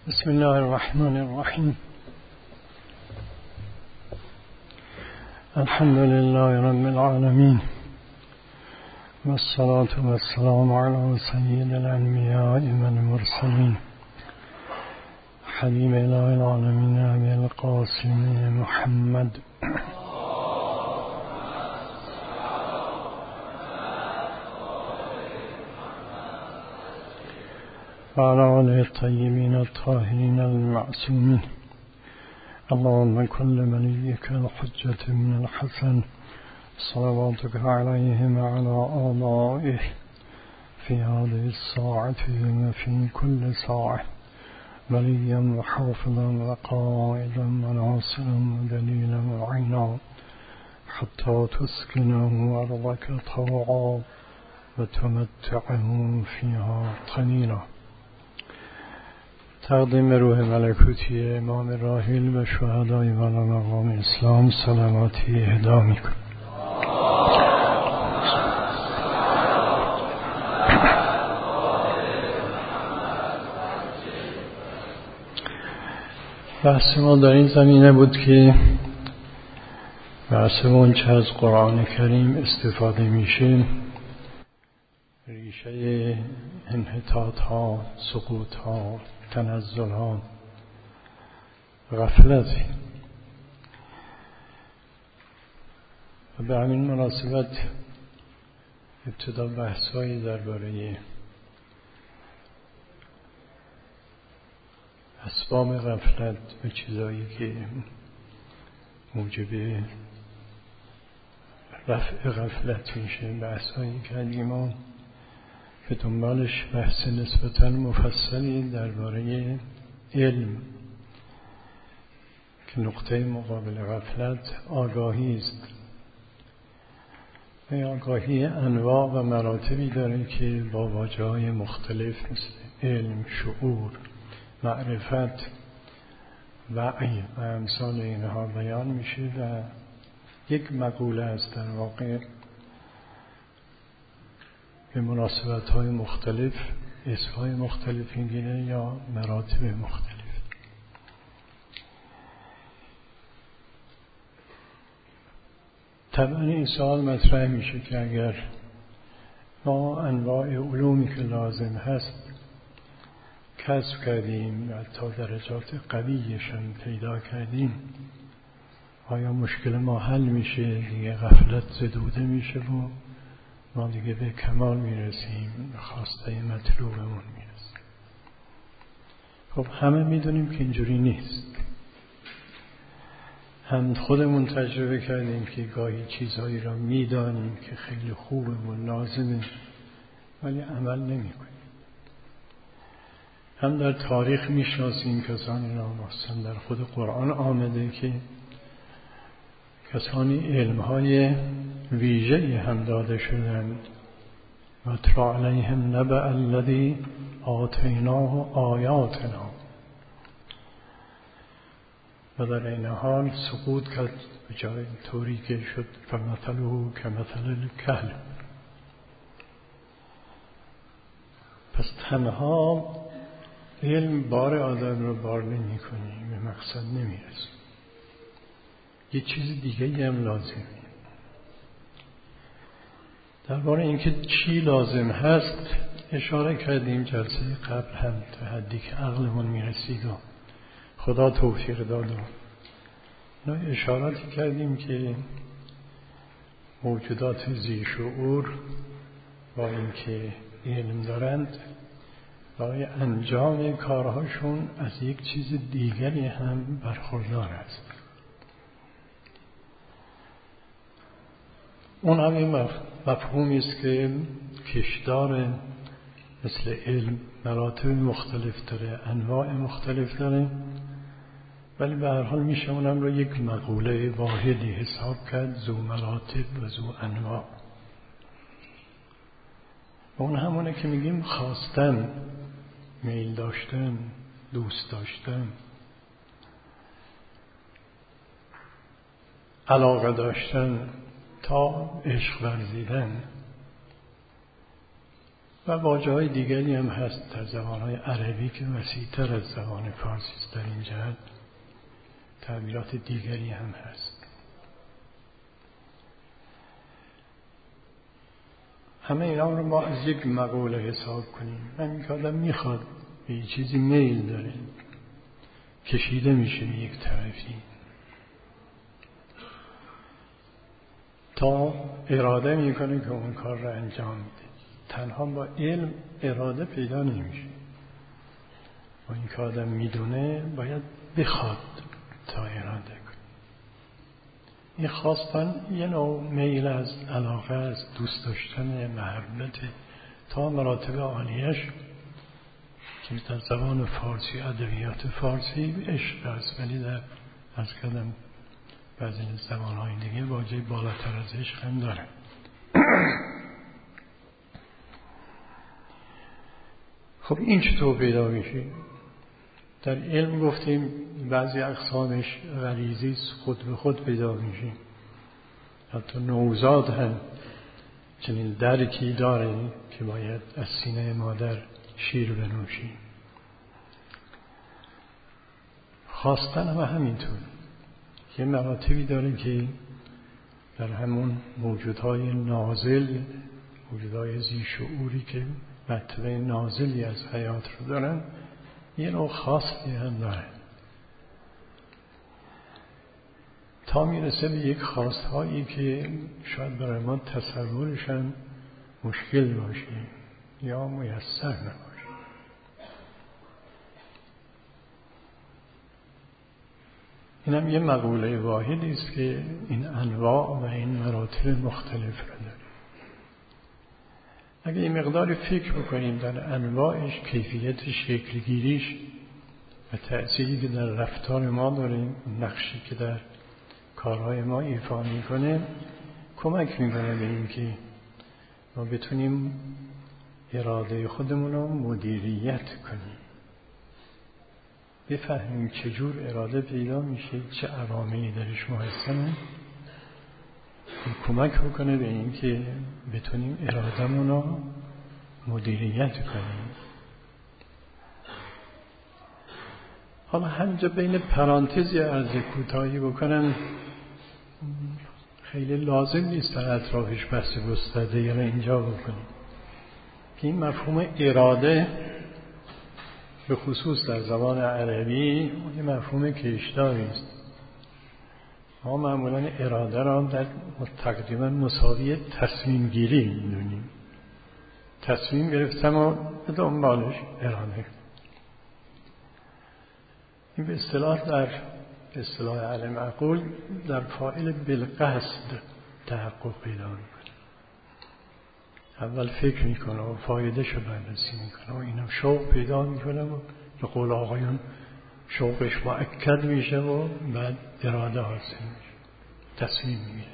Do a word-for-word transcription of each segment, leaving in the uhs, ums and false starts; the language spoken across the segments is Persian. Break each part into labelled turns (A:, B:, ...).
A: بسم الله الرحمن الرحیم. الحمد لله رب العالمین والصلاة والسلام علی سید الانبیاء والمرسلین حبیب اله العالمین ابی القاسم محمد و علی آله الطیبین الطاهرین المعصومین. اللهم كل وليك الحجة من الحسن صلواتك عليهم وعلى آبائه في هذه الساعة وفي كل ساعة وليا وحافظا وقائدا وناصرا ودليلا وعينا حتى تسكنه أرضك طوعا وتمتعه فيها قليلا. تقدیم روح ملکوتی امام راحل و شهدای والا مقام اسلام سلاماتی اهدا می‌کنم. بحث ما در این زمینه بود که بحث اون چه از قرآن کریم استفاده میشه، ریشه انحطاط ها، سقوط ها، تنزل ها، غفلت. و به همین مناسبت ابتدا بحثایی درباره اسباب غفلت و چیزایی که موجب رفع غفلت میشه بحثایی کردیم و به دنبالش بحث نسبتاً مفصلی درباره علم که نقطه مقابل غفلت آگاهی است. و آگاهی انواع و مراتبی داره که با واژه‌های مختلف مثل علم، شعور، معرفت، وعی و امثال اینها بیان میشه و یک مقوله است در واقع به مناسبت‌های مختلف اسم‌های مختلف میگیره یا مراتب مختلف. طبعا این سوال مطرح میشه که اگر ما انواع علومی که لازم هست کسب کردیم و تا درجات قویشان پیدا کردیم، آیا مشکل ما حل میشه؟ دیگه غفلت زدوده میشه و ما دیگه به کمال میرسیم، به خواسته مطلوبمون میرسیم. خب همه میدونیم که اینجوری نیست. هم خودمون تجربه کردیم که گاهی چیزهایی را میدانیم که خیلی خوبه و لازمه ولی عمل نمی کنیم. هم در تاریخ میشناسیم کسانی را، مثلا در خود قرآن آمده که کسانی علمهای ویژه‌ای هم داده شدند و اتل علیهم نبأ الذی آتیناه آیاتنا، و در این حال سقوط کرد به جای طوری که شد فمثله کمثل الکلب. پس تنها علم بار آدم رو بار نمی کنی، به مقصد نمی رسی. یه چیز دیگه هم لازمه. درباره اینکه چی لازم هست اشاره کردیم جلسه قبل هم تا حدی که عقلمون میرسید و خدا توفیق داد و اینا اشاراتی کردیم که موجودات ذی شعور با اینکه علم دارند برای انجام کارهاشون از یک چیز دیگری هم برخوردار است. اون هم این مفهومی است که کشدار مثل علم مراتب مختلف داره، انواع مختلف داره، ولی به هر حال میشه اونم رو یک مقوله واحدی حساب کرد، ذو مراتب و ذو انواع. اون همونه که میگیم خواستن، میل داشتن، دوست داشتن، علاقه داشتن تا عشق ورزیدن و واژه‌های دیگری هم هست در زبان‌های عربی که وسیع‌تر از زبان فارسی است. در این جهت تعبیرات دیگری هم هست. همه اینا رو ما از یک مقوله حساب کنیم. همین که آدم میخواد به یه چیزی میل داره، کشیده میشه به یک طرفی تا اراده میکنه که اون کار رو انجام میده. تنها با علم اراده پیدا نمیشه. و این که آدم میدونه باید بخواد تا اراده کنه. این خواستن یه نوع میل از علاقه، از دوست داشتن، محبت تا مراتب عالیش که در زبان فارسی، ادبیات فارسی عشق است، ولی در از کلم بعضی زبان‌های دیگه واژه بالاتر از عشق هم داره. خب این چطور پیدا میشه؟ در علم گفتیم بعضی اقسامش غریزی خود به خود پیدا میشه. حتی نوزاد هم چنین درکی داره که باید از سینه مادر شیر بنوشی. خواستن هم همینطور. یه مراتبی داره که در همون موجودهای نازل، موجودهای ذی شعوری که مرتبه نازلی از حیات رو دارن، یه نوع خاصی هم داره تا میرسه به یک خواستهایی که شاید برای ما تصورش هم مشکل باشه یا میسر نباشه. این هم یه مقوله واحدی است که این انواع و این مراتب مختلف رو داره. اگه این مقدار فکر بکنیم در انواعش، کیفیت شکلگیریش و تأثیری که در رفتار ما داریم، نقشی که در کارهای ما ایفا میکنه، کمک میکنه به این که ما بتونیم اراده خودمون رو مدیریت کنیم، بفهمیم چجور اراده پیدا میشه، چه عواملی درش محسنه، کمک بکنه به این که بتونیم اراده‌مون رو مدیریت کنیم. حالا همینجا بین پرانتزی عرض کوتاهی بکنم، خیلی لازم نیست در اطرافش بحث گسترده یا اینجا بکنیم که این مفهوم اراده به خصوص در زبان عربی یه مفهوم کشداری است. ما معمولا اراده را در تقریبا مساوی تصمیم گیری میدونیم. تصمیم گرفتم و به دنبالش اراده. این به اصطلاح در اصطلاح اهل معقول در فاعل بالقصد تحقق پیدا میکنه. اول فکر میکنه و فایدهش رو بررسی میکنه و اینم شوق پیدا میکنه و به قول آقایون شوقش مؤکد میشه و بعد اراده حاصل میشه، تصمیم میگیره.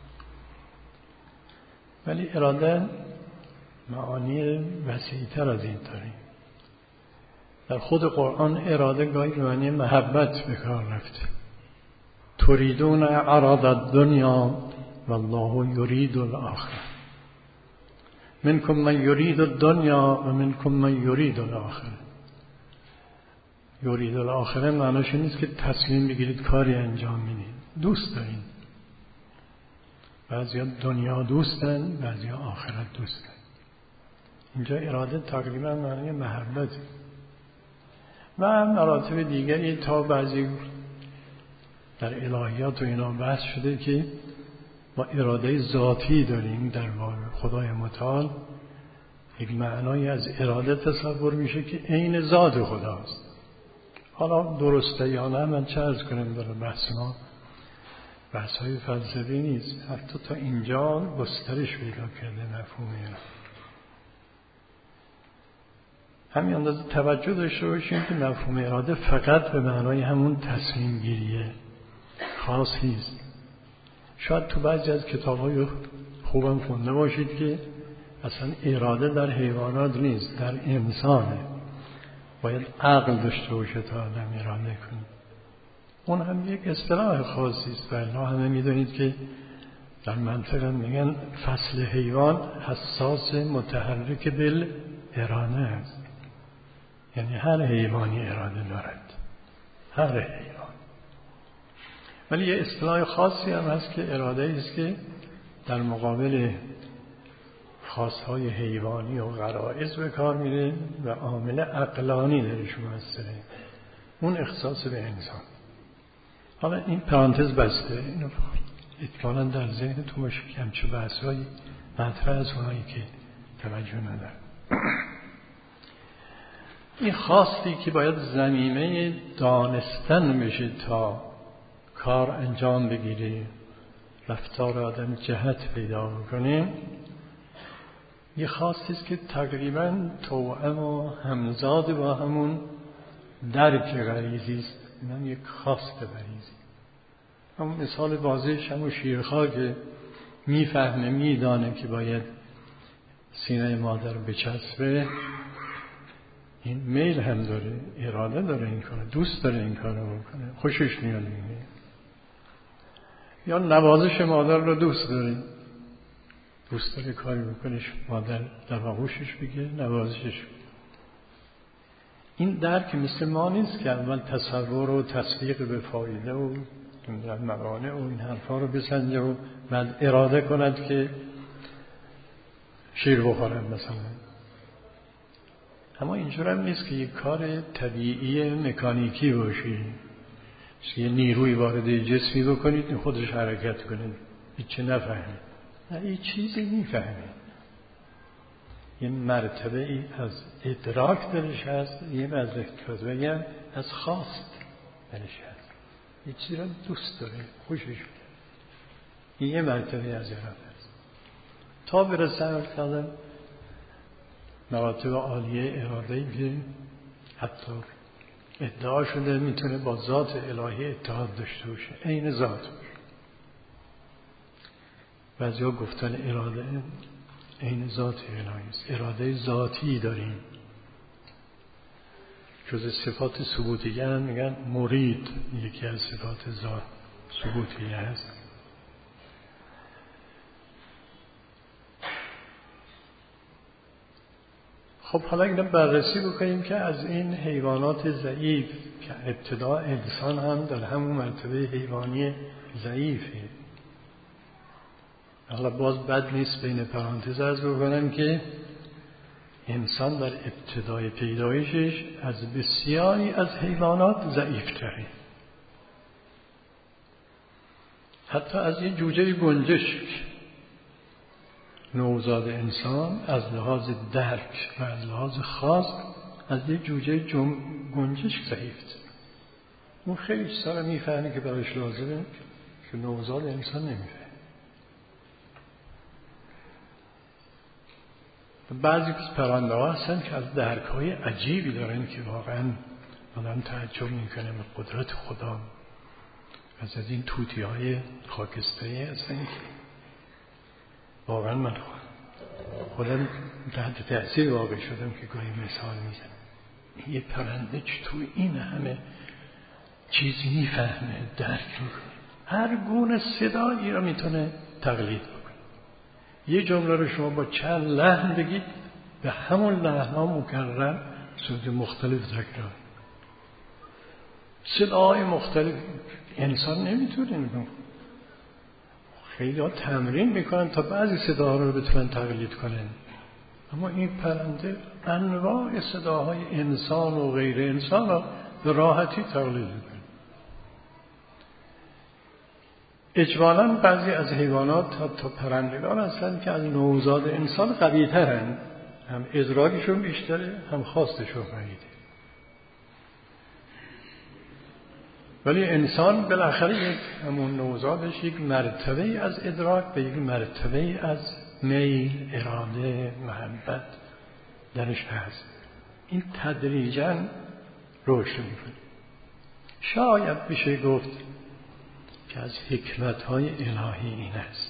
A: ولی اراده معانی وسیع‌تر از این داره. در خود قرآن اراده گاهی به معنی محبت به کار رفته. تريدون عرض الدنيا والله يريد الآخرة. منكم من يريد الدنيا و منكم من يريد الآخرة. یرید الاخره معناش نیست که تصمیم بگیرید کاری انجام میدید، دوست دارین. بعضیا دنیا دوستن، بعضیا آخرت دوستن. اینجا اراده تقریبا معنی محبت و مراتب دیگری تا بعضی در الهیات و اینا بحث شده که ما اراده ذاتی داریم در خدای متعال. یک معنای از اراده تصور میشه که عین ذات خداست. حالا درسته یا نه من چه عرض کنم، در بحث ما بحث های فلسفی نیست، حتی تا اینجا گسترش پیدا کرده مفهوم اینا. همین اندازه توجه داشته باشیم که مفهوم اراده فقط به معنای همون تصمیم گیریه خاصی است. شاید تو بعضی از کتاب‌های خوبم خونده باشید که اصلا اراده در حیوانات نیست، در انسانه. باید عقل داشته باشه تا آدم اراده کنه. اون هم یک اصطلاح خاصی است. ولی همه میدونید که در منطقه میگن فصل حیوان حساس متحرک بال اراده است، یعنی هر حیوانی اراده دارد، هر حیوان. ولی یه اصطلاح خاصی هم هست که اراده است که در مقابل خواستهای حیوانی و غرایز به کار میره و عامل عقلانی درش موثره، اون اختصاص به انسان. حالا این پرانتز بسته، اینو احتمالاً در ذهنتون باشه که همچه بحثایی مطرح از اونایی که توجه ندارن. این خواستی که باید زمینه دانستن بشه تا کار انجام بگیره، رفتار آدم جهت پیدا بکنه، یه خواستی است که تقریباً توأم و همزاد با همون درک غریزی است. اینم یک خواست غریزی. همون مثال واضحش همون شیرخواه که میفهمه میدانه که باید سینه مادر رو بچسبه، این میل هم داره، اراده داره این کار، دوست داره این کار رو بکنه، خوشش میاد میگه. یا نوازش مادر رو دوست داره، دوست داره کاری بکنش مادر در آغوشش بگه، نوازشش. این درک مثل ما نیست که اول تصور و تصدیق به فایده و موانع و این حرفا رو بسنجه و بعد اراده کند که شیر بخورن مثلا. اما اینجور هم نیست که یک کار طبیعی مکانیکی باشه، یه نیروی وارد جسمی بکنید این خودش حرکت کنید، هیچی نفهمید. نه، یه چیزی میفهمید، یه مرتبه ای از ادراک درش هست، یه مرتبه از خواست درش هست، یه چیزی رو دوست داره، خوشش میاد. این یه مرتبه از اراده است. تا برسن کردن مراتب عالیه اراده‌ای که حتی ادعا شده میتونه با ذات الهی اتحاد داشته باشه، عین ذات باشه. بعضیا گفتن اراده عین ذات الهی است، اراده ذاتی داریم. جز صفات ثبوتیه هم میگن مرید یکی از صفات ذات ثبوتیه است. خب حالا اینو بررسی بکنیم که از این حیوانات ضعیف که ابتدا انسان هم در همون مرتبه حیوانی ضعیفه. حالا باز بد نیست بین پرانتز عرض بکنم که انسان در ابتدای پیدایشش از بسیاری از حیوانات ضعیف‌تره. حتی از یه جوجه گنجشک نوزاد انسان از لحاظ درک و از لحاظ خاص از یه جوجه گنجشک ضعیف‌تره. اون خیلی چیزا رو میفهمه که برایش لازمه که نوزاد انسان نمیفهمه. بعضی از پرنده ها هستن که از درک های عجیبی دارن که واقعا آدم تعجب میکنه به قدرت خدا. از از این توتی های خاکستری هستن که واقعا من خودم تحت تأثیر واقع شدم که گاهی مثال میزنم. یه پرنده چطور این همه چیزی میفهمه، درک میکنه، هر گونه صدایی رو میتونه تقلید کنه. یه جمله رو شما با چند لحن بگید به همون لحن‌ها مکرر صورت مختلف تکرار، صداهای مختلف. انسان نمیتونه اینو. خیلی ها تمرین میکنن تا بعضی صداها رو بتونن تقلید کنن، اما این پرنده انواع صداهای انسان و غیر انسان رو به راحتی تقلید میکنه. اجمالاً بعضی از حیوانات حتی پرندگان هستند که از نوزاد انسان قوی ترند، هم ادراکشون بیشتره هم خواستشون قویه. ولی انسان بالاخره یک همون نوزادش یک مرتبه از ادراک به یک مرتبه از میل، اراده، محبت درش هست. این تدریجاً رشد میکنه. شاید بشه گفت که از حکمت‌های الهی این است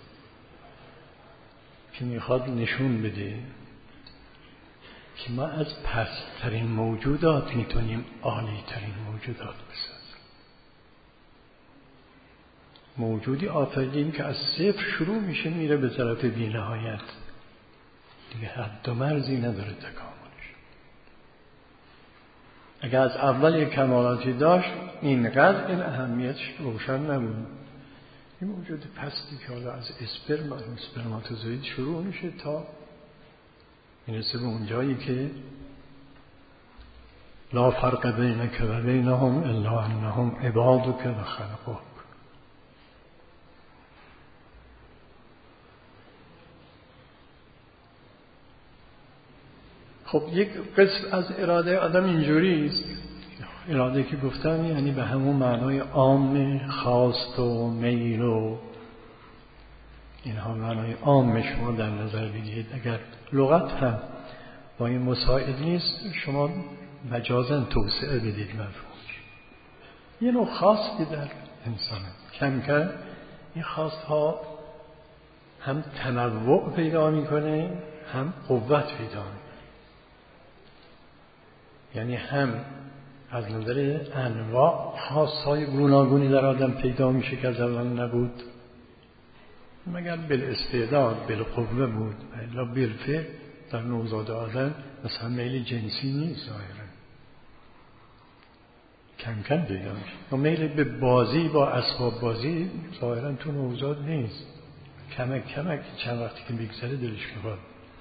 A: که میخواد نشون بده که ما از پست‌ترین موجودات میتونیم عالی‌ترین موجودات بسازیم. موجودی آفریدیم که از صفر شروع میشه میره به طرف بی‌نهایت، دیگه حد و مرزی نداره تکاملش. اگر از اول یک کمالاتی داشت اینقدر این اهمیتش روشن نبود. این موجود پستی که حالا از اسپرم و اسپرماتوزوید شروع میشه تا میرسه به اون جایی که لا فرق بینک و بینهم الا انهم عبادک و خلقک. خب یک قسم از اراده آدم اینجوری است، اراده که گفتم یعنی به همون معنای عام خواست و میل و اینها معنای عام شما در نظر بگیرید. اگر لغت هم با این مساعد نیست شما مجازاً توسعه بدید مفهومش. یه نوع خاصی در انسان کم کم این خواستها هم تنوع پیدا میکنه هم قوت پیدا میکنه. یعنی هم از نظر انواع خواستهای گوناگونی در آدم پیدا میشه که از اول نبود، مگر بالاستعداد بالقوه بود، الا بالفعل در نوزاد آدم مثلا میل جنسی نیست ظاهرا، کم کم پیدا میشه. و میل به بازی با اسباب بازی ظاهرا تو نوزاد نیست، کمک کمک چند وقتی که بگذره دلش میخواد.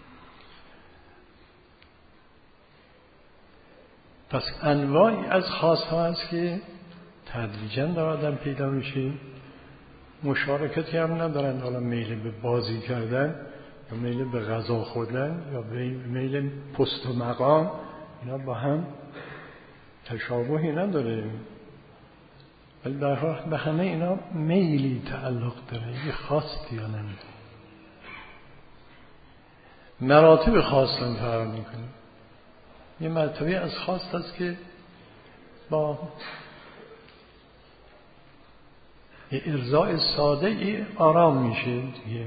A: پس انواعی از خواستها هست که تدریجاً در آدم پیدا میشه، مشارکتی هم ندارن، حالا میل به بازی کردن یا میل به غذا خوردن یا میل پست و مقام، اینا با هم تشابهی نداره، ولی در حال به همه اینا میلی تعلق داره، یه خواستی یا نمیده. مراتب خواستن فرق میکنه. یه مرتبه از خواست هست که با یه ارضاء ساده ای آرام میشه دیگه،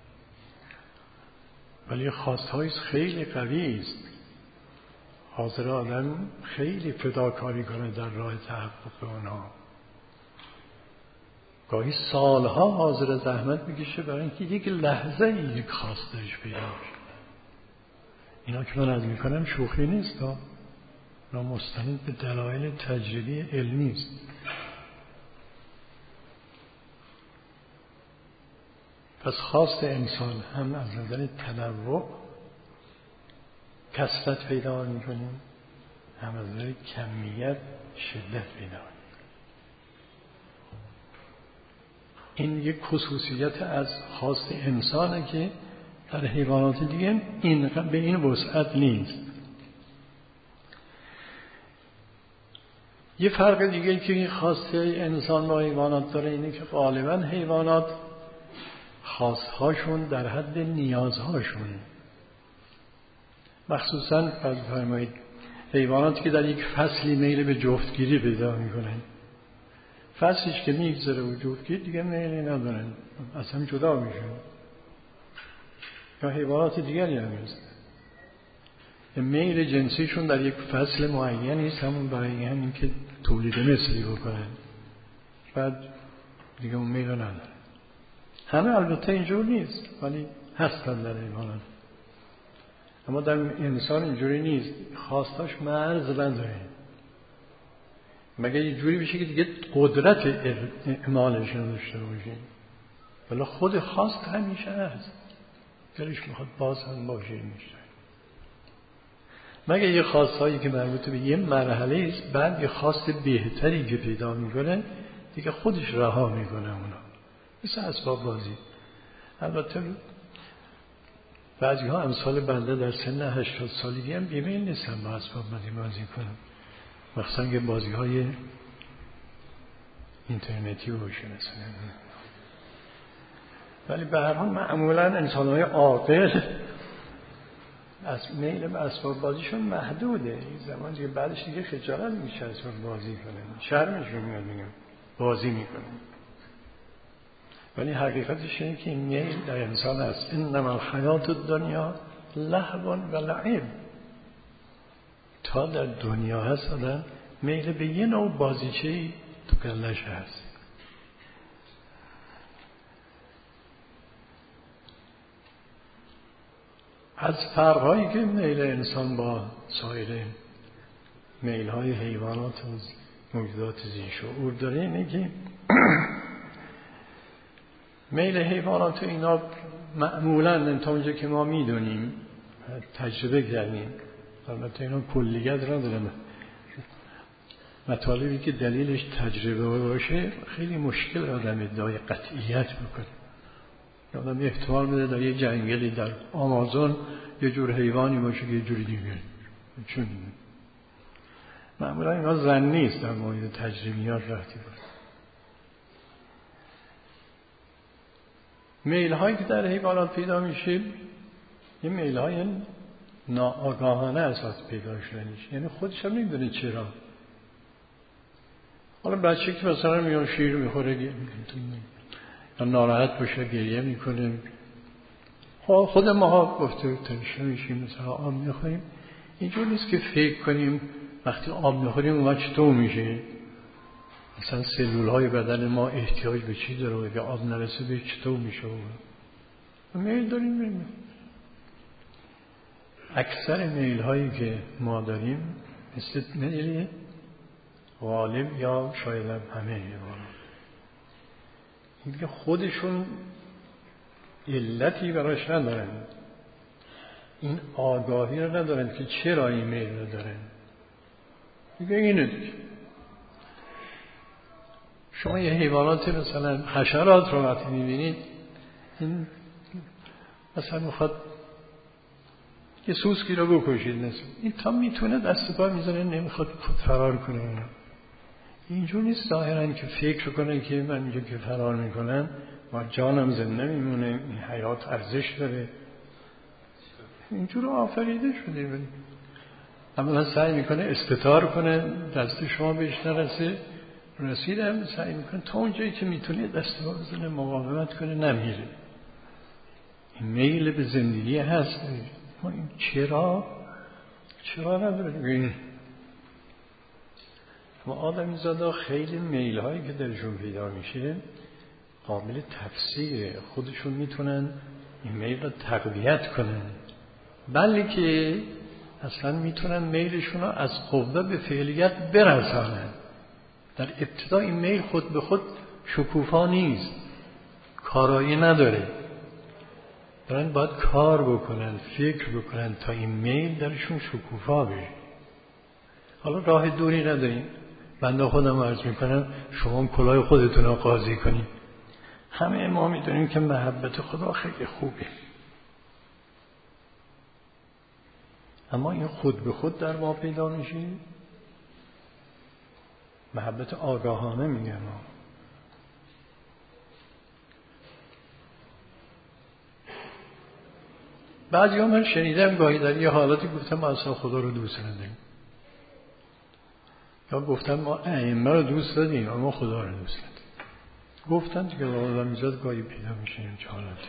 A: ولی خواست‌های خیلی قوی است، حاضر آدم خیلی فداکاری کنه در راه تحقق اونها. گاهی سالها حاضر زحمت میکشه برای اینکه یک لحظه یک خواستش پیدا بشه. اینا که من از میکنم شوخی نیست ها، اینا مستند به دلایل تجربی علمی است. پس خواست انسان هم از نظر تنوع کثرت پیدا میکنه، هم از نظر کمیت شدت پیدا میکنه. این یک خصوصیت از خواست انسانه که در حیوانات دیگه این به این وسعت نیست. یه فرق دیگه که این خواست انسان با حیوانات داره اینه که غالبا حیوانات خواستهاشون در حد نیازهاشونه. مخصوصاً فرض فرمایید حیواناتی که در یک فصلی میل به جفتگیری پیدا میکنن، فصلش که میگذره و جفتگیری دیگه میلی ندارن، اصلا جدا میشن. یا حیوانات دیگری هم هست میل جنسیشون در یک فصل معینی است، همون برای همین که تولید مثلی بکنن، بعد دیگه اون میل ندارن. همه البته اینجور نیست ولی هستن در حیوانات، اما در انسان اینجوری نیست، خواستاش مرز نداره، مگه یه جوری بشه که دیگه قدرت اعمالش نداشته باشه، ولی خود خواست همیشه هست، دلش میخواد باز هم باشه میشه. مگه یه خواستایی که مربوط به یه مرحله است، بعد یه خواست بهتری که پیدا میکنه دیگه خودش رها میکنه اونا، مثل اسباب بازی. البته بعضی ها امثال بنده در سن هشتاد سالگی هم بیمیل نیستن با اسباب بازی بازی کنم، مخصوصا که بازی های اینترنتی باشه مثلا. ولی به هر حال معمولا انسان های عاقل از میل به اسباب بازیشون محدوده، این زمان دیگه بعدش دیگه خجالت میشه اسباب بازی کنه، شرمشون میاد میگم بازی میکنه. ولی حقیقتش اینه که این میل در انسان هست. انما الحیات الدنیا لهو و لعب. تا در دنیا هست آدم میل به یه نوع بازیچه‌ای تو کلش هست. از فرقهایی که میل انسان با سایر میل‌های حیوانات و موجودات ذی‌شعور داره اینه که میل حیوانات اینا معمولاً تا اونجا که ما میدونیم تجربه کردیم، البته اینا کلیت ندارن، مطالبی که دلیلش تجربه باشه خیلی مشکل آدم ادعای قطعیت بکنه. آدم احتمال میده در یه جنگلی در آمازون یه جور حیوانی باشه که یه جوری دیگه، چون معمولا اینا ظنی است در مورد تجربیات رفتی بود. میل هایی که در حیوانات پیدا میشه یه میل های ناآگاهانه اساس پیدا شدنش، یعنی خودش هم نمیدونه چرا. حالا بچه که مثلا میان شیر میخوره یا ناراحت باشه گریه میکنه، خود ما گفته تنشه میشیم مثلا آب میخوریم، اینجور نیست که فکر کنیم وقتی آب میخوریم اون وقت چطور میشه، مثلا سلول های بدن ما احتیاج به چی داره و اگه آب نرسه به چطور میشه. میل داریم میل. اکثر میل هایی که ما داریم مثل میل غالب یا شاید همه حیوانات این که خودشون علتی براش ندارن، این آگاهی رو ندارن که چرا این میل رو دارن. دیگه اینه دیگه. شما یه حیوانات مثلا حشرات رو وقتی میبینید، این مثلا میخواد یه سوسکی رو بکشید مثلا، این تا میتونه دست پا میزنه نمیخواد فرار کنه. اینجور نیست ظاهرا که فکر کنه که من اینجا که فرار میکنم و جانم زنده میمونه، این حیات ارزش داره. اینجور آفریده شده. اما سعی میکنه استتار کنه دست شما بهش نرسه، رسیدم سعی میکنه تا اونجایی که میتونه دست پا بزنه مقاومت کنه، نمیره. این میل به زندگی هست. ما این چرا چرا نداره؟ ما آدمی زاده خیلی میل هایی که درشون پیدا میشه قابل تفسیره، خودشون میتونن این میل رو تقویت کنن، بلکه اصلا میتونن میلشون رو از قوه به فعلیت برسانن. در ابتدا این میل خود به خود شکوفا نیست، کارایی نداره، دارن باید کار بکنن، فکر بکنن تا این میل درشون شکوفا بشه. حالا راه دوری نداریم، بنده خودم عرض میکنم شما کلاه خودتون رو قاضی کنید. همه ما میدونیم که محبت خدا خیلی خوبه، اما این خود به خود در ما پیدا میشه. محبت آگاهانه میگن ما. بعضی ها من شنیدم گاهی در یه حالتی گفتم ما اصلا خدا رو دوست نداریم، یا گفتن ما ائمه رو دوست داریم اما خدا رو دوست نداریم. گفتن که آدم میزاد گاهی پیدا میشه این حالتی.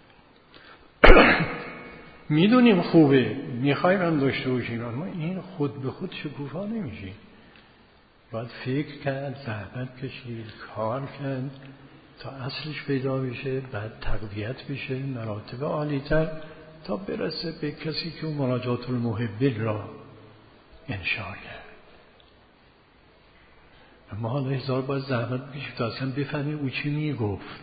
A: میدونیم خوبه، میخوایم هم داشته باشیم، اما این خود به خود شکوفا نمیشه. باید فکر کرد، زحمت کشید، کار کرد تا اصلش پیدا بشه، بعد تقویت بشه مراتب عالی‌تر تا برسه به کسی که اون مناجات المحبین را انشاء کرد. اما حالا هزار باید زحمت بکشید تا اصلا بفهمیم او چی میگفت.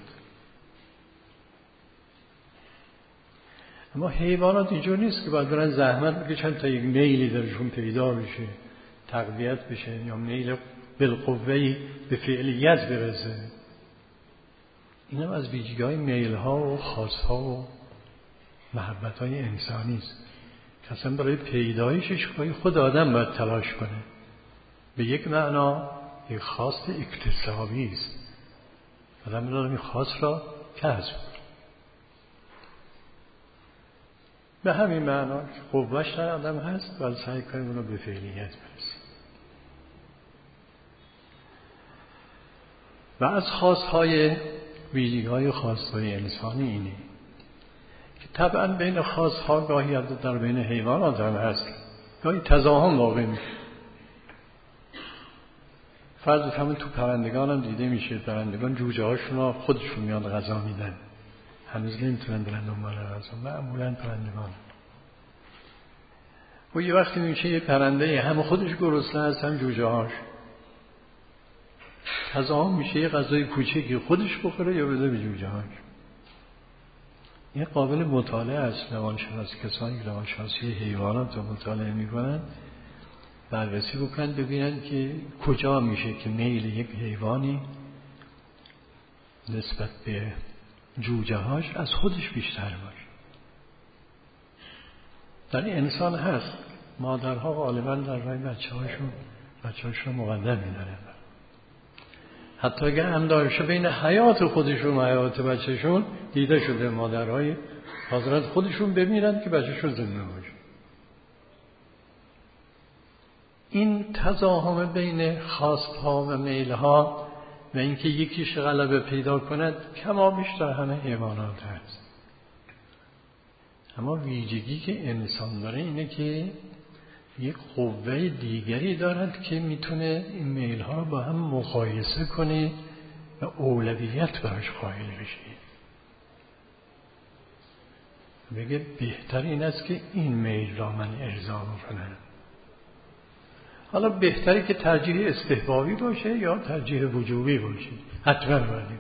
A: اما حیوانات اینجور نیست که باید برن زحمت بکشن تا یک میلی درشون پیدا بشه، تقویت بشه یا میل بالقوه‌ای به فعلیت برسه. این هم از ویژگی‌های میل‌ها و خواست‌ها و محبت‌های انسانی است که اصلا برای پیدایشش خود آدم باید تلاش کنه. به یک معنا یک خواست اکتسابی است. آدم باید این خواست را کسب کنه. به همین معنا که قوه‌اش در آدم هست باید سعی کنه اون رو به فعلیت برسه. و از خواست‌های ویژگی‌های خواست‌های انسانی اینه که طبعا بین خواست‌ها گاهی در بین حیوانات هم هست، گاهی تضاهم واقع میشه. فرض همون تو پرندگان هم دیده میشه، پرندگان جوجه هاشون خودشون میان غذا میدن، هنوز نمیتونن برن دنبال غذا، معمولا پرندگان. و یه وقتی میشه یه پرنده هم خودش گرسنه است هم جوجه هاش، تضاهم میشه یه غذای کوچیکی خودش بخوره یا بده به جوجه هاش. این قابل مطالعه است. روانشناس کسانی که روانشناسی حیوانات رو مطالعه میکنن بررسی بکنن ببینن که کجا میشه که میل یک حیوانی نسبت به جوجه هاش از خودش بیشتر باشه. در این انسان هست. مادرها غالبا در رای بچه هاشون بچه هاشون مقدم میدارن، حتی اگر اندازه بین حیات خودشون و حیات بچهشون دیده شده مادرهای حاضرت خودشون بمیرن که بچهشون زنده باشه. این تضاهم بین خواستها و میلها و اینکه یکیش غلبه پیدا کند کما بیشتر همه حیوانات هست. اما ویژگی که انسان داره اینه که یک قوه دیگری دارد که میتونه این میلها رو با هم مقایسه کنه و اولویت براش قائل بشه. بگه بهتر این است که این میل را من ارضا کنم. حالا بهتری که ترجیح استحبابی باشه یا ترجیح وجوبی باشه، حتما باید.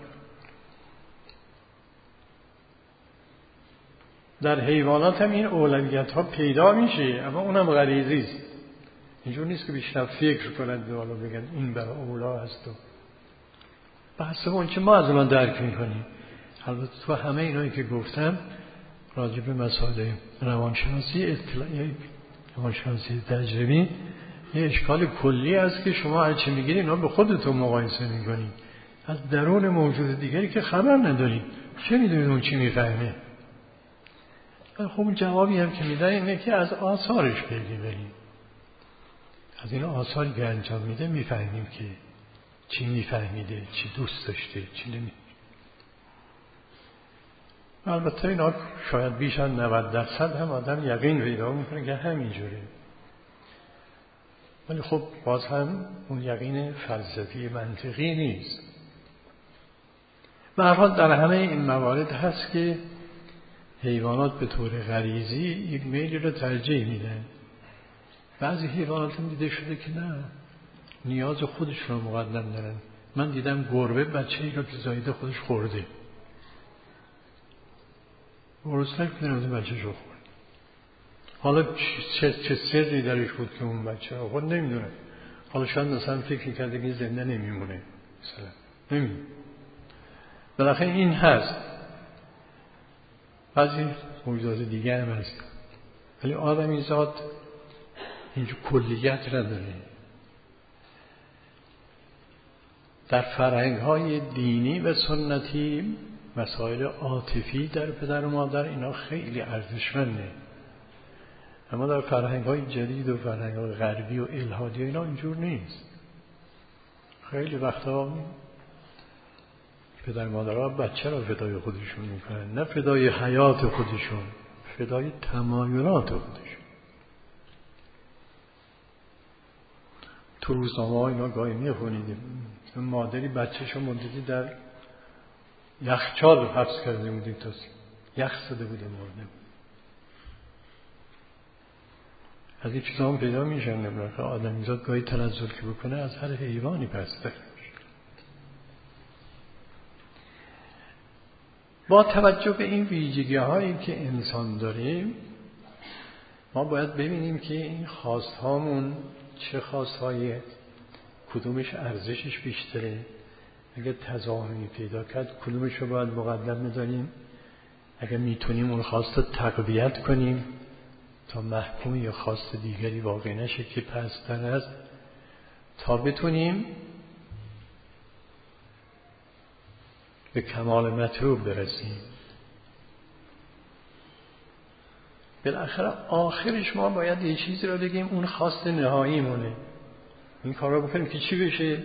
A: در حیوانات هم این اولویت ها پیدا میشه، اما اونم غریزی است. اینجور نیست که بیشتر فکر کنند و حالا بگن این برای اولا هست و بحث اون چه ما از اون درک میکنیم. البته تو همه اینایی که گفتم راجع به مسائل روانشناسی اطلاعی روانشناسی تجربی یه اشکال کلی است که شما هر چی میگید اینا به خودتون مقایسه میکنید، از درون موجود دیگری که خبر ندارید. چه میدونید اون چی میفهمه؟ خب اون جوابی هم که میدن اینه که از آثارش پیگیری بریم. از این آثاری که انجام میده میفهمیم که چی میفهمیده، چی دوست داشته، چی نمی. البته اینا شاید بیش از نود درصد هم آدم یقین پیدا میکنه که همینجوره، ولی خب باز هم اون یقین فلسفی منطقی نیست. به هر حال در همه این موارد هست که حیوانات به طور غریزی یک میلی رو ترجیح میدن. بعضی حیوانات هم دیده شده که نه، نیاز خودش رو مقدم دارن. من دیدم گربه بچه ای رو که زایده خودش خورده، ورسنک کنه بچه شو خورد. حالا چه, چه سری درش بود که اون بچه خود نمیدونه. حالا شاید مثلا فکر کرده که زنده نمیمونه، مثلا نمیدونه. بالاخره این هست. بعضی موجودات دیگه هم هست، ولی آدمی ذات اینجور کلیت نداره. در فرهنگ‌های دینی و سنتی مسائل عاطفی در پدر و مادر اینا خیلی ارزشمنده، اما در فرهنگ‌های جدید و فرهنگ‌های غربی و الحادی اینا اینجور نیست. خیلی وقتا پدر مادرها بچه را فدای خودشون میکنن، نه فدای حیات خودشون، فدای تمایلات خودشون. تو روزنامه ها اینا گاهی میخونید مادری بچه‌شو مدتی در یخچال حبس کرده بودی تا یخ زده بوده مرده بود. از این چیزا هم پیدا میشن. نمی‌دونم آدمیزاد گاهی تنزل که بکنه از هر حیوانی پس‌تر. با توجه به این ویژگی هایی که انسان داریم ما باید ببینیم که این خواست هامون چه خواست هایی، کدومش ارزشش بیشتره. اگر تضاهمی پیدا کرد کدومش رو باید مقدم بداریم. اگر میتونیم اون خواست رو تقویت کنیم تا محکوم یا خواست دیگری واقع نشه که پست‌تر است، تا بتونیم به کمال مطلوب برسیم. بالاخره آخرش ما باید یه چیزی رو بگیم اون خواست نهایی مونه. این کار رو بکنیم که چی بشه؟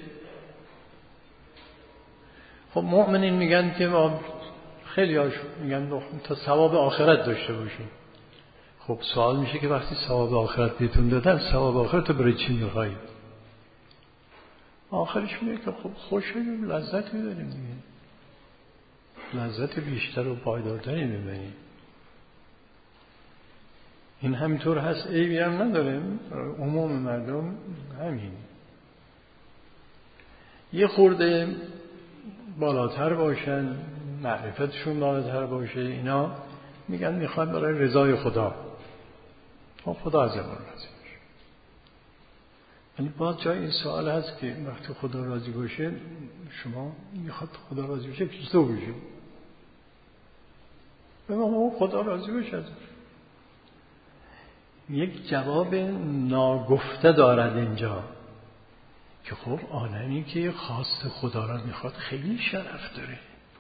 A: خب مؤمنین میگن که ما خیلی هاش میگن تا ثواب آخرت داشته باشیم. خب سوال میشه که وقتی ثواب آخرت بهتون دادن، ثواب آخرت رو برای چی میخواید؟ آخرش میگه که خب خوشحالیم، لذت میبریم دیگه، لذت بیشتر و پایدارتری میبریم. این همینطور هست، عیبی هم نداره، عموم مردم همین. یه خورده بالاتر باشن، معرفتشون بالاتر باشه، اینا میگن میخواد برای رضای خدا، خدا از امون راضی باشه. ولی باز جای این سوال هست که وقتی خدا راضی باشه، شما میخواد خدا راضی باشه که تو بشه، به ما خدا راضی باشه ازش. یک جواب ناگفته دارد اینجا که خب آدمی که خواست خدا را میخواد خیلی شرف داره.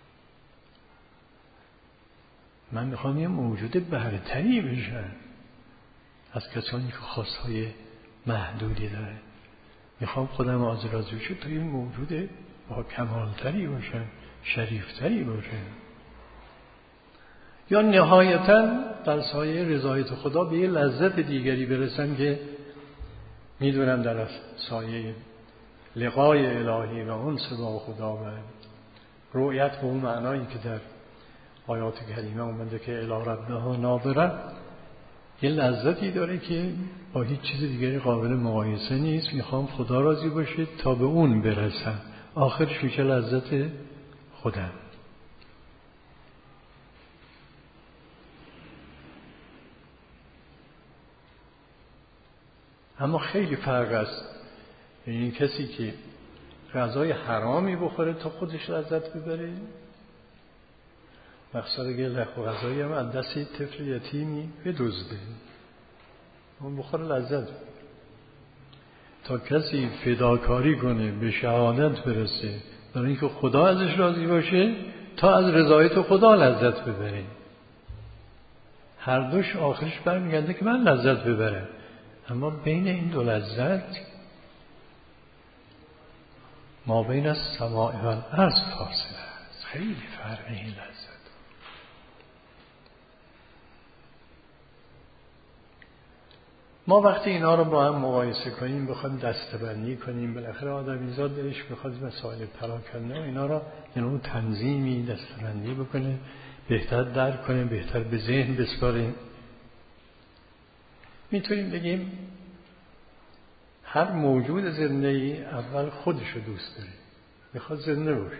A: من میخوام یه موجود برتری بشم از کسانی که خواستهای محدودی داره. میخوام خودم از راضی بشه تا یه موجود با کمالتری باشم، شریفتری باشم. یا نهایتاً در سایه رضایت خدا به یه لذت دیگری برسم که میدونم در سایه لقای الهی و انس با خدا و رؤیت به اون معنایی که در آیات کریمه اومده که الی ربها ناظره، یه لذتی داره که با هیچ چیز دیگری قابل مقایسه نیست. میخوام خدا راضی باشه تا به اون برسم، آخرش میشه لذت خودم. اما خیلی فرق است یعنی کسی که غذای حرامی بخوره تا خودش لذت ببره، مخصوصا اگه لخ و غذایی هم از دست طفل یتیمی بدزده اون بخوره لذت ببره، تا کسی فداکاری کنه به شهادت برسه برای اینکه خدا ازش راضی باشه تا از رضایت خدا لذت ببره. هر دوش آخرش برمیگرده که من لذت ببرم، اما بین این دو لذت ما بین السماء و الارض فاصله است، خیلی فرق این لذت. ما وقتی اینا رو با هم مقایسه کنیم، بخوایم دسته‌بندی کنیم، بالاخره آدمیزاد دلش میخواد مسائل پراکنده اینا رو یعنی اون تنظیمی دسته‌بندی بکنه، بهتر درک کنه، بهتر به ذهن بسپاره. میتونیم بگیم هر موجود زنده‌ای اول خودش رو دوست داره، میخواد زنده باشه.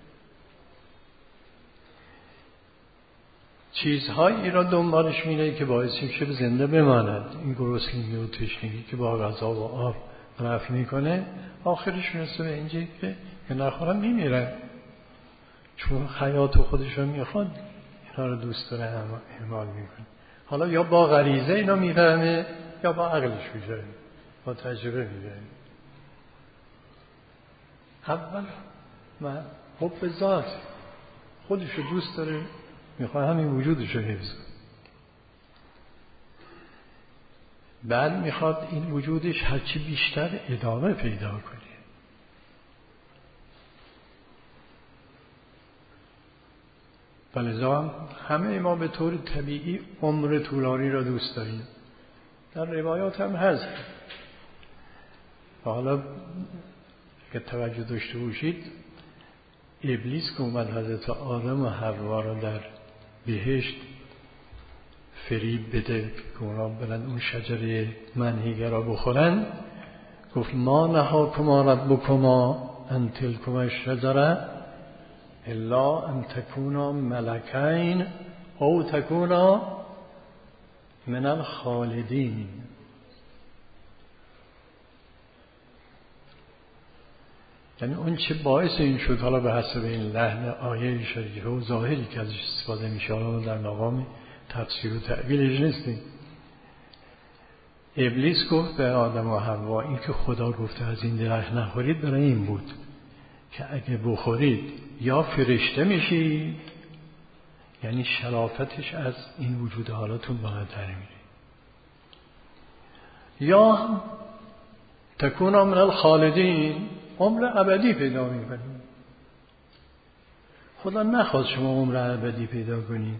A: چیزهایی را دنبالش میره که باعث میشه به زنده بماند. این گرسنگی و تشنگی که با غذا و آب رفع میکنه، آخرش میرسه به اینجا که نخورم میمیرن، چون حیات خودش رو میخواد اینا رو دوست داره، هم اعمال میکنه. حالا یا با غریزه اینا میفهمه یا با عقلش میفهمه، با تجربه میفهمه. اول من حب ذات خودش رو دوست داره، میخواد همین وجودش رو حفظ کنه. بعد میخواد این وجودش هرچی بیشتر ادامه پیدا کنه. ولذا همه ما به طور طبیعی عمر طولانی را دوست داریم. در روایات هم هست. و حالا اگه توجه داشته باشید، ابلیس که اومد حضرت آدم و حوا را در بهشت فریب بده که اونا برن اون شجره منهیه را بخورن، گفت ما نهاکما ربکما ان تلکما الشجره الا ان تکونا ملکین او تکونا من الخالدین. یعنی اون چه باعث این شد، حالا به حسب این لحن آیه شریفه و ظاهری که ازش استفاده میشه، حالا در مقام تفسیر و تعبیرش نیستیم. ابلیس گفت به آدم و حوا این که خدا گفته از این درخت نخورید برای این بود که اگه بخورید یا فرشته میشید، یعنی شرافتش از این وجود حالاتون بالاتر میره، یا تکونا من الخالدین، عمر ابدی پیدا میکنید. خدا نخواست شما عمر ابدی پیدا کنید.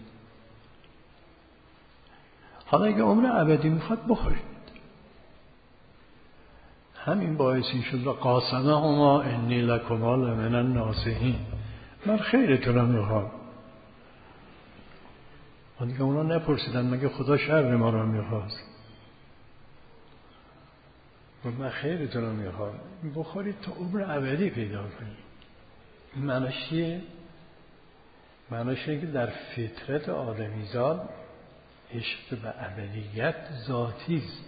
A: حالا اگه عمر ابدی میخواد بخورید. همین باعث این شد و قاسمهما انی لکما لمن الناصحین، من خیرتون رو میخوام. و دیگه اونا نپرسیدن مگه خدا شر ما رو میخواست؟ و من خیرتون رو میخوام بخورید تا عمر ابدی پیدا کنید. این معناش چیه؟ معناش اینه که در فطرت آدمیزاد عشق به ابدیت ذاتی است.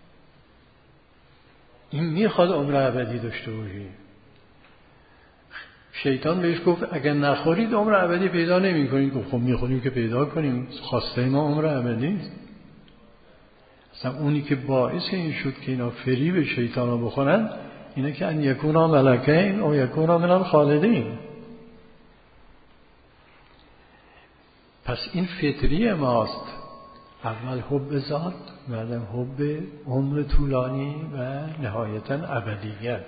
A: این میخواد عمر ابدی داشته باشی. شیطان بهش گفت اگر نخورید عمر ابدی پیدا نمی کنید. گفت خب میخوریم که پیدا کنیم، خواسته ما عمر ابدی است. اصلا اونی که باعث این شد که اینا فریب شیطان رو بخورن اینه که ان یکونا ملکین او یکونا من الخالدین. پس این فطری ماست، اول حب ذات، بعدم حب عمر طولانی و نهایتاً ابدیت.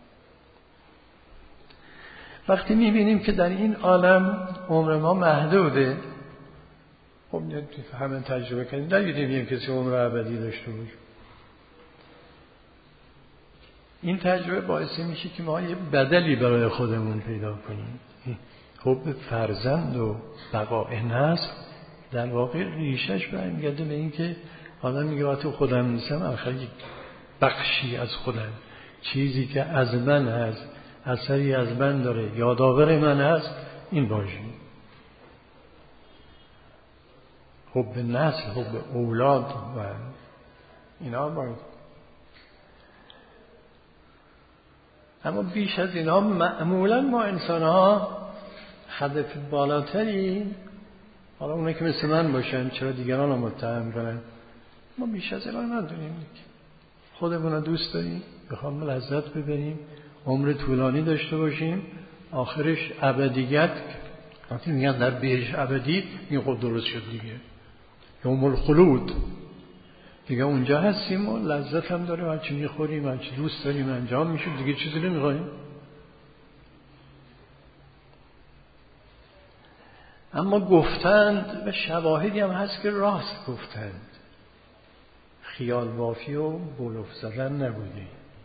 A: وقتی میبینیم که در این عالم عمر ما محدوده، خب همه تجربه کنیم، نمیدیم یک کسی عمر ابدی داشته باشه. این تجربه باعث میشه که ما یه بدلی برای خودمون پیدا کنیم. حب فرزند و بقاء نسل در واقع ریشش برمیگرده به این که آدم میگه وقتی خودم نیستم آخر یک بخشی از خودم، چیزی که از من هست، اثری از من داره، یادآور من هست، این باشه. حب نسل، حب اولاد و اینا باید. اما بیش از اینا معمولا ما انسان ها هدف بالاتری، حالا اونه که مثل من باشن چرا دیگران رو متهم کنن، ما بیش از اینا نداریم. خودمون رو دوست داریم، بخوام لذت ببریم، عمر طولانی داشته باشیم، آخرش ابدیت. وقتی میگن در بهشت ابدی، این خود درست شد دیگه، یوم الخلود دیگه اونجا هستیم و لذت هم داریم، هرچی میخوریم، هرچی دوست داریم انجام میشه، دیگه چیزی نمیخوایم. اما گفتند و شواهدی هم هست که راست گفتند، خیال بافی و بلوف زدن نبوده.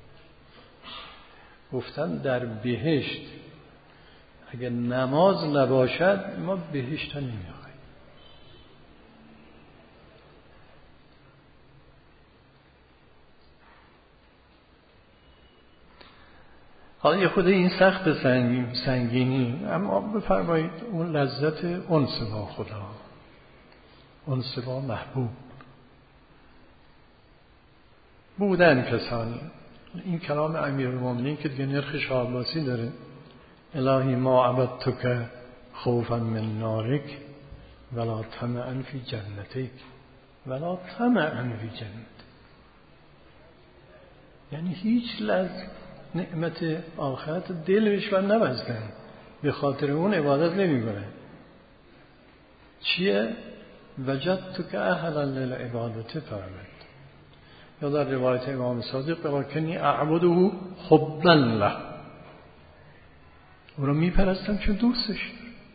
A: گفتند در بهشت اگر نماز نباشد ما بهشت نمیخوایم. حالا یه خود این سخت سنگین سنگینی، اما بفرمایید اون لذت انس با خدا، انس با محبوب. بودن کسانی، این کلام امیرالمومنین که دیگه نرخ شاه عباسی داره، الهی ما عبدتک خوفا من نارک ولا طمعا فی جنتک ولا طمعا فی جنت. یعنی هیچ لذت نعمت آخرت دلش و نبستن، به خاطر اون عبادت نمی کنن. چیه؟ وجدت که اهلا للعبادت فرمد. یا در روایت امام صادق ولکنی اعبده حبا له، او رو می پرستم چون دوستش.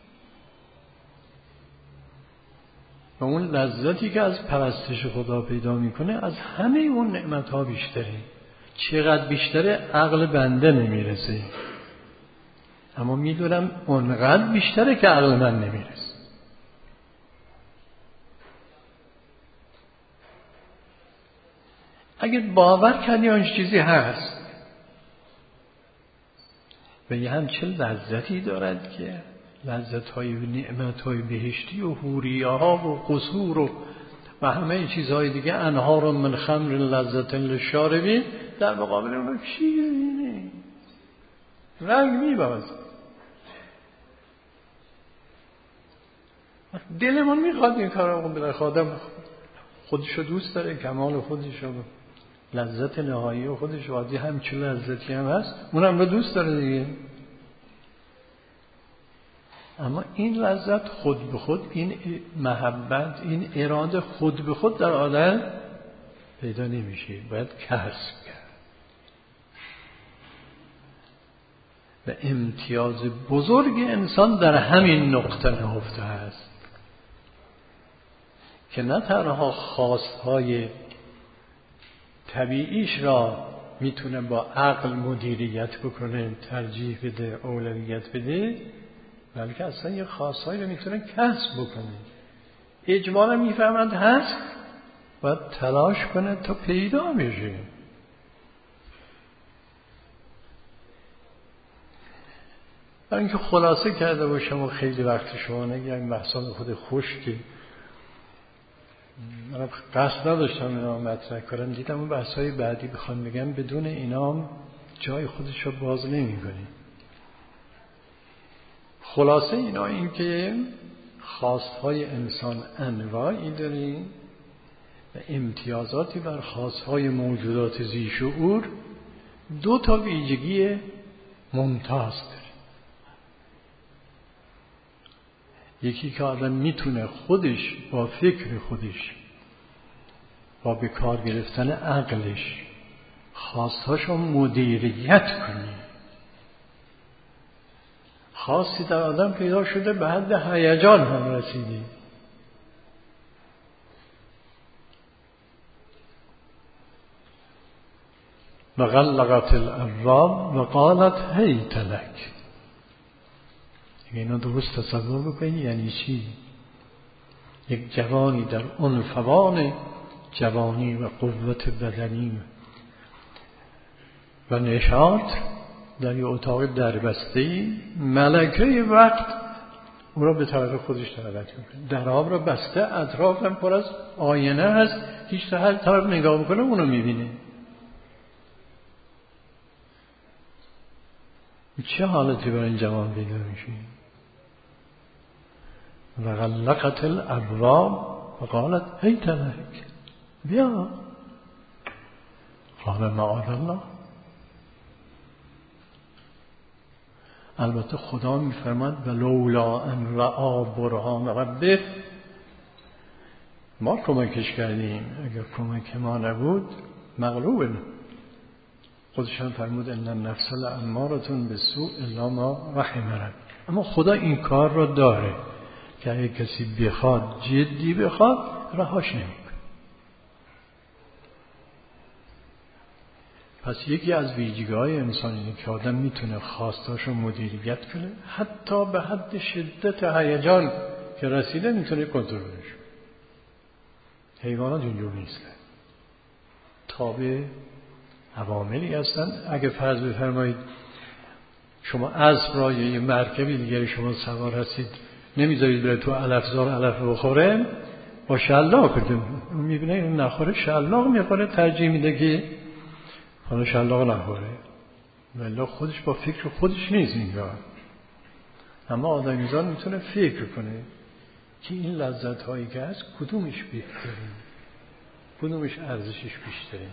A: و اون لذتی که از پرستش خدا پیدا میکنه از همه اون نعمت ها بیشتره. چقدر بیشتره عقل بنده نمیرسه، اما میدونم اونقدر بیشتره که عقل من نمیرسه. اگه باور کردی آنچه چیزی هست و یه همچه لذتی دارد که لذت‌های و نعمت‌های بهشتی و حوریه‌ها و قصور و و همه چیزهای دیگه، انهار من خمر لذت للشاربین، در مقابل اون چیه؟ اینه رنگ میباز. دلمون میخواد این کار رو بده. خادم خودشو دوست داره، کمال خودشو، لذت نهایی خودش، وادی همچه لذتی هم هست اونم رو دوست داره دیگه. اما این لذت خود به خود، این محبت، این اراده خود به خود در آدم پیدا نمیشه، باید کسب کرد. و امتیاز بزرگ انسان در همین نقطه نهفته است که نه تنها خواستهای طبیعیش را میتونه با عقل مدیریت بکنه، ترجیح بده، اولویت بده، بلکه اصلا یه خواستهایی رو میتونه کسب بکنه. اجمالا میفهمند هست و تلاش کنه تا پیدا بشه. برای اینکه خلاصه کرده باشم و خیلی وقت شما نگیرم، بحثان خود خشکه، من قصد نداشتم اینا مطرح کنم، دیدم اون بحثای بعدی بخوام بگم بدون اینا جای خودش رو باز نمی کنی. خلاصه اینا این که خواستهای انسان انواعی داریم و امتیازاتی بر خواستهای موجودات ذی شعور دو تا ویژگی ممتاز داره. یکی که آدم میتونه خودش با فکر خودش با به کار گرفتن عقلش خواستهاشو مدیریت کنه. خواستی در آدم پیدا شده به حد هیجان هم رسیدی. و غلقت الابواب و قالت هیت لک. اینو درست تصور بکنی یعنی چی؟ یک جوانی در عنفوان جوانی و قوت بدنی و نشاط در یه اتاق دربسته‌ای، ملکه وقت او را به طرف خودش دعوت میکنه. درها را بسته، اطراف هم پر از آینه هست، هیچ تا هر طرف نگاه میکنه اونو میبینه. چه حالتی برای این جوان پیدا میشه؟ و غلقت الابواب و قالت هیت لک، بیا. قال معاذ الله. البته خدا میفرماد ولولا ان رأى برهان ربه، ما کمکش کردیم، اگر کمک ما نبود مغلوبه. خودش هم فرمود ان النفس لاماره بالسوء الا ما رحم ربک. اما خدا این کار رو داره که اگه کسی بخواد، جدی بخواد، رهاش نمیکنه. پس یکی از ویژگی‌های انسان اینه که آدم میتونه خواستاشو مدیریت کنه، حتی به حد شدت هیجان که رسیده میتونه کنترلش کنه. حیوانات اینجور نیستن، تابع عواملی هستن. اگه فرض بفرمایید شما اسب را یا یه مرکبی دیگری شما سوار هستید، نمیذارید بره تو علفزار علف بخوره، با شلاق کنید، میبینه این نخوره، شلاق میخوره، ترجیح میده که حالا شلاق نخوره، ولی خودش با فکر خودش نیست اینجا. اما آدمیزاد میتونه فکر کنه که این لذت هایی که هست کدومش بهتره، کدومش ارزشش بیشتره.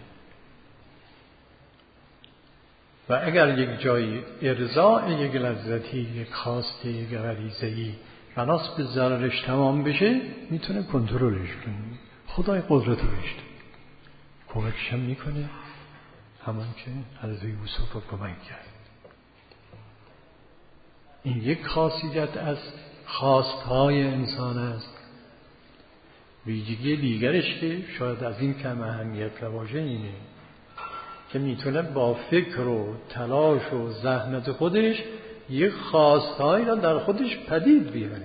A: و اگر یک جایی ارضاء یک لذتی، یک خواسته، یک غریزه‌ای بناس به ضررش تمام بشه، میتونه کنترلش کنه. خدای قدرت رو بیشتر کمکش هم میکنه، همون که حضرت یوسف رو کمک کرد. این یک خاصیت از خواستهای انسان است. ویژگی دیگرش که شاید از این کم اهمیت نباشه اینه که میتونه با فکر و تلاش و زحمت خودش یک خواستهایی را در خودش پدید بیاره.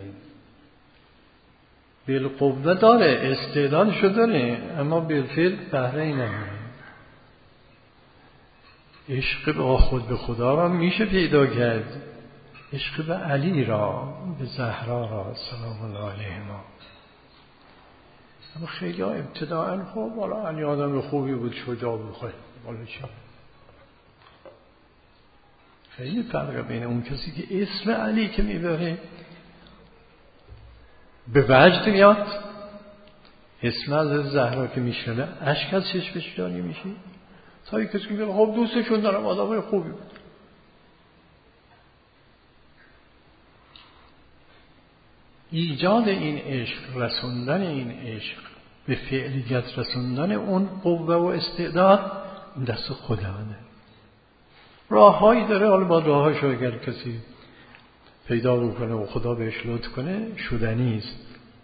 A: بالقوه داره، استعدادشو داره، اما بالفعل بهره نمیره. عشق با خود به خدا را میشه پیدا کرد، عشق به علی را، به زهرا را سلام الله علیهما. اما خیلی ها ابتداعا خب والا علی آدم خوبی بود، شجاع بود، خیلی والا چی؟ خیلی فرق بین اون کسی که اسم علی که میبره به وجد میاد، اسم از زهرا که میشنه اشک از چشمش جاری میشه، تا یک کسی که میگه خب دوستشون دارم، آدم خوبی بود. ایجاد این عشق، رسوندن این عشق به فعلیت، رسوندن اون قوه و استعداد دست خداونده. راههایی داره، حالا با راههاشو اگر کسی پیدا بکنه و خدا بهش لطف کنه شدنی است.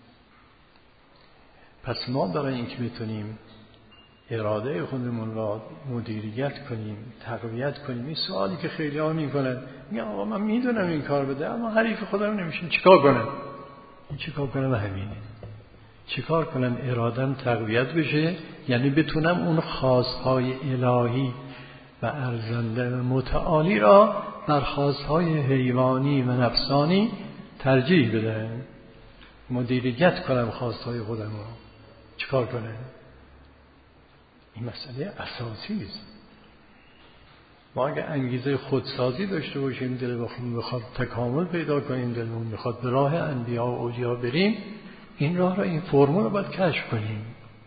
A: پس ما برای اینکه بتونیم اراده خودمون را مدیریت کنیم، تقویت کنیم، این سوالی که خیلی ها میکنن، میگن آقا من میدونم این کار بده اما حریف خودم نمیشم، چیکار کنم؟ این چیکار کنم همینه. چیکار کنم ارادم تقویت بشه، یعنی بتونم اون خواستهای الهی و ارزنده و متعالی را بر خواستهای حیوانی و نفسانی ترجیح بدم، مدیریت کنم خواستهای خودم را. چیکار کنم؟ این مسئله اساسی است. ما اگه انگیزه خودسازی داشته باشیم، دل بخوام بخواد تکامل پیدا کنیم، دلمون بخواد به راه انبیا و اولیا بریم، این راه را، این فرمول رو باید کشف کنیم.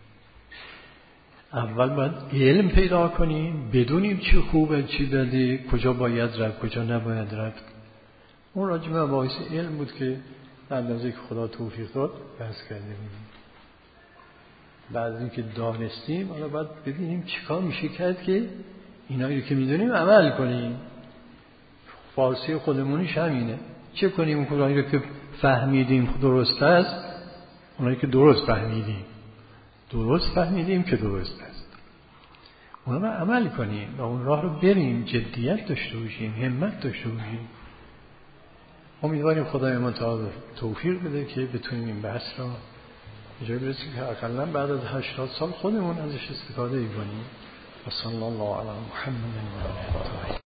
A: اول باید علم پیدا کنیم، بدونیم چی خوبه چی بده، کجا باید رفت کجا نباید رفت. اون راجع به مباحث علم بود که در اندازه که خدا توفیق داد بحث کردیم. بعد از اینکه دانستیم حالا باید ببینیم چیکار میشه کرد که اینایی که میدونیم عمل کنیم. فارسی خودمونیش همینه. چه کنیم اونایی رو که فهمیدیم درست است، اونایی که درست فهمیدیم درست فهمیدیم که درست است، اونا رو عمل کنیم و اون راه رو بریم، جدیت داشته باشیم، همت داشته باشیم. امیدواریم خدای متعال توفیق بده که بتونیم این بحث را جای برسیم که اقلا بعد از هشتاد سال خودمون ازش استفاده کنیم. و صلی الله علی محمد و آله.